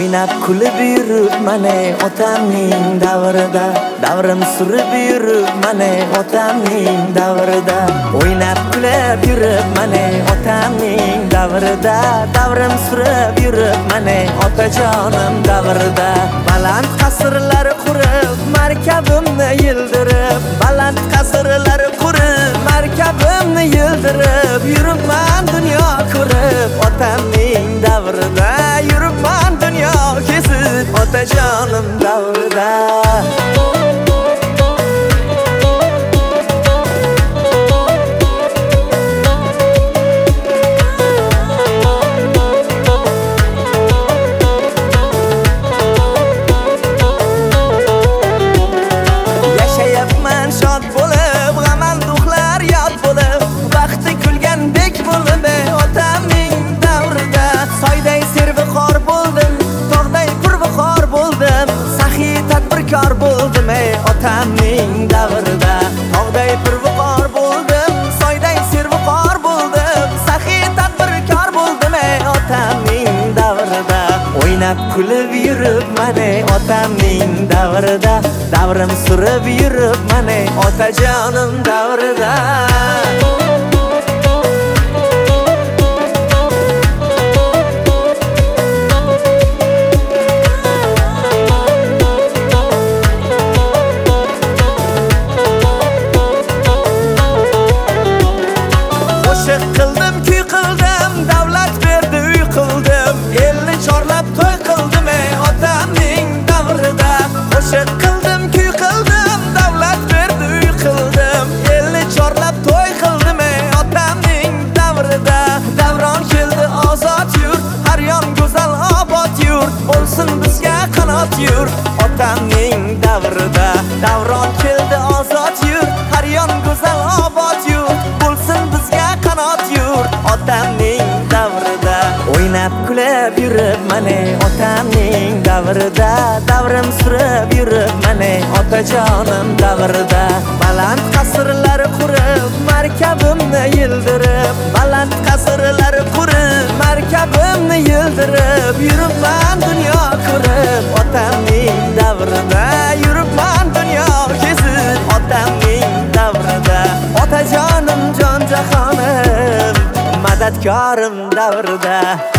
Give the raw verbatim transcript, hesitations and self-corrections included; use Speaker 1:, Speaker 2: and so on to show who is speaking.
Speaker 1: o'ynab kulib yurib mana otamning davrida, davrim surib yurib mana otamning davrida, o'ynab kulib yurib mana otamning davrida, davrim surib yurib mana otajonim davrida. Baland qasrlar qurib markabimni yildirib, baland qasrlar qurib markabimni yildirib, yuribman dunyo ko'rib otamning davrida, yuribman dunyo kezib otajonim davrida. Kar bo'ldim ey otamning davrida, tog'day pirviqor bo'ldim, soyday serviqor bo'ldim, saxiy tadbirkor bo'ldim ey otamning davrida, o'ynab kulib yurib mana otamning davrida, davrim surib yurib mana otajonim davrida. Qildim, kuy qildim, davlat berdi, uy qildim, elni chorlab to'y qildim ey otamning davrida. Qo'shiq qildim, kuy qildim, davlat berdi, uy qildim, elni chorlab to'y qildim ey otamning davrida. Davron keldi ozod yurt, har yon go'zal obod yurt, bo'lsin bizga qanot yurt otamning davrida. Davron keldi ozod yurt, har yon go'zal obod yurt, bo'lsin bizga qanot yurt otamning davrida, o'ynab kulib yurib mana otamning davrida, davrim surib yurib mana otajonim davrida. Baland qasrlar qurib markabimni yildirib, baland qasrlar qurib markabimni yildirib, yuribman dunyo ko'rib otamning davrida, yuribman dunyo kezib otamning davrida. Otajonim jon jahonim madadkorim davrida.